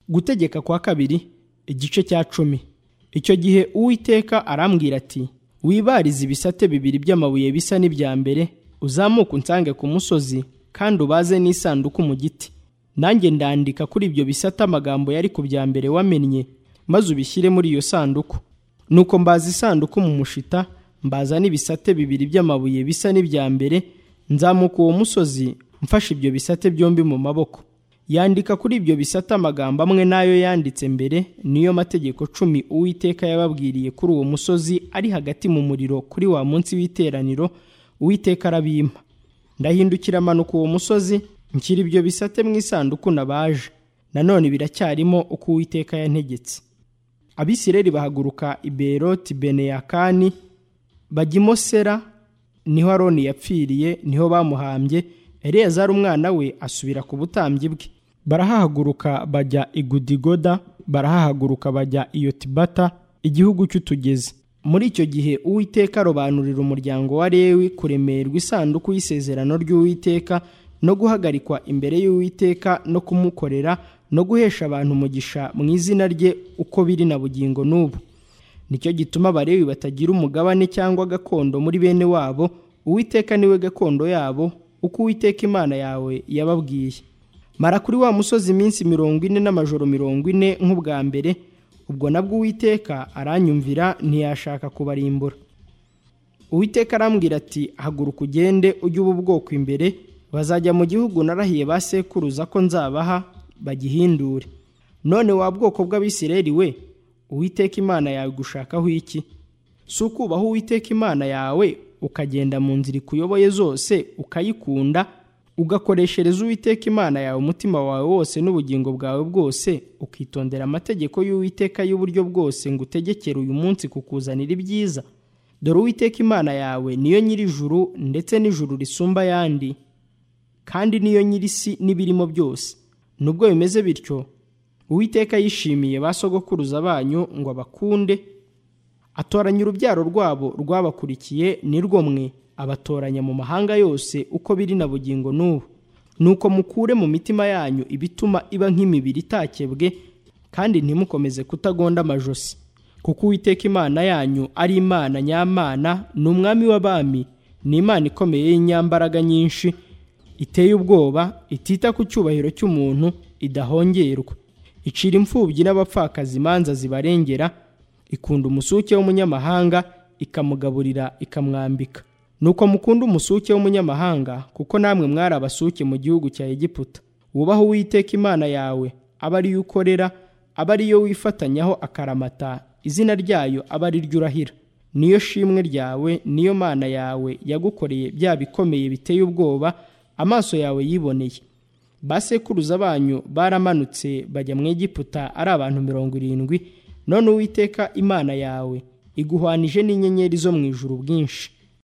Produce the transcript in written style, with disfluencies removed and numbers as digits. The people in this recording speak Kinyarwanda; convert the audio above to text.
Gutegeka kwa kabiri igice cya 10. Icyo gihe Uwiteka arambwira ati, wibarize ibisate bibiri by'amabuye bisa n'ibya mbere, uzamuka unsange ku musozi, kandi ubaze n'isanduku mu giti. Nanjye ndandika kuri ibyo bisate amagambo yari ku bya mbere wamennye, maze ubishyire muri iyo sanduku. Nuko mbaza isanduku mu mushita, mbaza n'ibisate bibiri by'amabuye bisa n'ibya mbere, nzamuka uwo musozi mfashe ibyo bisate byombi mu maboko. Yandika kuri ibyo bisate amagambo amwe n'ayo yanditse mbere, niyo mategeko 10 Uwiteka yababwiriye kuri uwo musozi ari hagati mu muriro kuri wa munsi w'iteraniro. Uwiteka arabimpa. Ndahindukira manuka uwo musozi, nshyira ibyo bisate mu isanduku nabaje. Nanone biracyarimo uko Uwiteka yantegetse. Abisirayeli bahaguruka i Beroti Beneyakani, bajya i Mosera, niho Aroni yapfiriye, niho bamuhambye. Eleyazari umwana we asubira ku butambyi bwe. Barahahaguruka bajya i Gudigoda, barahahaguruka bajya i Yotibata, igihugu cy'utugezi. Muri icyo gihe Uwiteka arobanurira umuryango wa Lewi kuremerwa isanduku y'isezerano ry'Uwiteka, no guhagarikwa imbere y'Uwiteka, no kumukorera, no guhesha abantu umugisha mu izina rye, uko biri na bugingo n'ubu. Nicyo gituma Abalewi batagira umugabane cyangwa gakondo muri bene wabo. Uwiteka niwe gakondo yabo, uko Uwiteka Imana yawe yababwiye. Mara kuri wa musozi iminsi 40 n'amajoro 40 nk'ubwa mbere. Ubwo nabwo Uwiteka aranyumvira, ntiyashaka kubarimbura. Uwiteka arambwira ati, haguruka ugende ujye ubu bwoko imbere, bazajya mu gihugu narahiye ba sekuruza ko nzabaha, bagihindure. None wa bwoko bw'Abisirayeli we, Uwiteka Imana yawe gushakaho iki? Si ukubaha Uwiteka Imana yawe, ukagenda mu nzira ikuyoboye zose, ukayikunda, ugakoreshereza Uwiteka Imana yawe umutima wawe wose n'ubugingo bwawe bwose, ukitondera amategeko y'Uwiteka y'uburyo bwose ngutegekera uyu munsi kukuzanira ibyiza? Dore Uwiteka Imana yawe niyo nyir'ijuru, ndetse n'ijuru risumba ayandi, kandi niyo nyir'isi n'ibirimo byose. Nubwo bimeze bityo, Uwiteka yishimiye ba sogokuruza banyu ngo abakunde, atoranya urubyaro rwabo rwabakurikiye nirwo mwe, abatoranya mu mahanga yose uko biri na bugingo n'ubu. Nuko mukure mu mitima yanyu ibituma iba nk'imibiri itakebwe, kandi ntimukomeze kutagonda amajosi. Kuko Uwiteka Imana yanyu ari Imana nyamana, ni Umwami w'abami, ni Imana ikomeye y'inyambaraga nyinshi, iteye ubwoba, itita ku cyubahiro cy'umuntu, idahongerwa. Icira imfubyi n'abapfakazi imanza zibarengera, ikunda umusuke w'umunyamahanga, ikamugaburira ikamwambika. Nuko mukunda umusuke w'umunyamahanga, kuko namwe mwari abasuke mu gihugu cya Egiputa. Wubaha Uwiteka Imana yawe, aba ari yo ukorera, aba ari yo wifatanyaho akaramata, izina ryayo aba ari ryo urahira. Niyo shimwe ryawe, niyo Mana yawe yagukoreye bya bikomeye biteye ubwoba, amaso yawe yiboneye. Basekuruza banyu baramanutse bajya mu Egiputa ari abantu 70. None Uwiteka Imana yawe iguhwanije n'inyenyeri zo mu ijuru bwinshi.